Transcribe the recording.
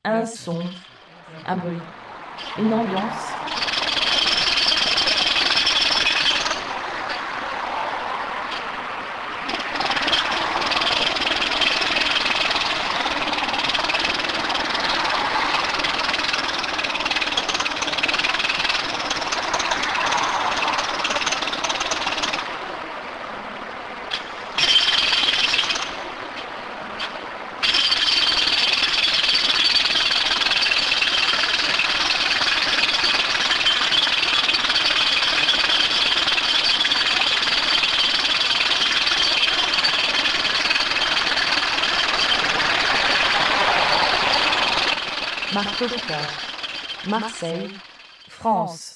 un son, un bruit, une ambiance. Marteau-Piqueur, Marseille, France.